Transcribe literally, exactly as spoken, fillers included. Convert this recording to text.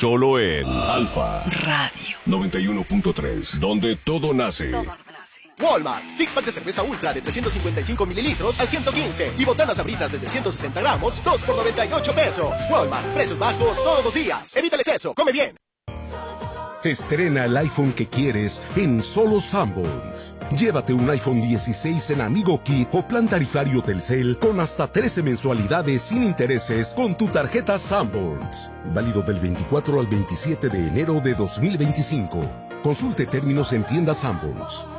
Solo en Alfa Radio noventa y uno punto tres, donde todo nace. Walmart, six pack de cerveza ultra de trescientos cincuenta y cinco mililitros al ciento quince y botanas abritas desde ciento sesenta gramos, dos por noventa y ocho pesos. Walmart, precios bajos todos los días. Evita el exceso, come bien. Estrena el iPhone que quieres en solo Sanborns. Llévate un iPhone dieciséis en Amigo Kit o plan tarifario Telcel con hasta trece mensualidades sin intereses con tu tarjeta Sanborns. Válido del veinticuatro al veintisiete de enero de dos mil veinticinco. Consulte términos en tienda Sanborns.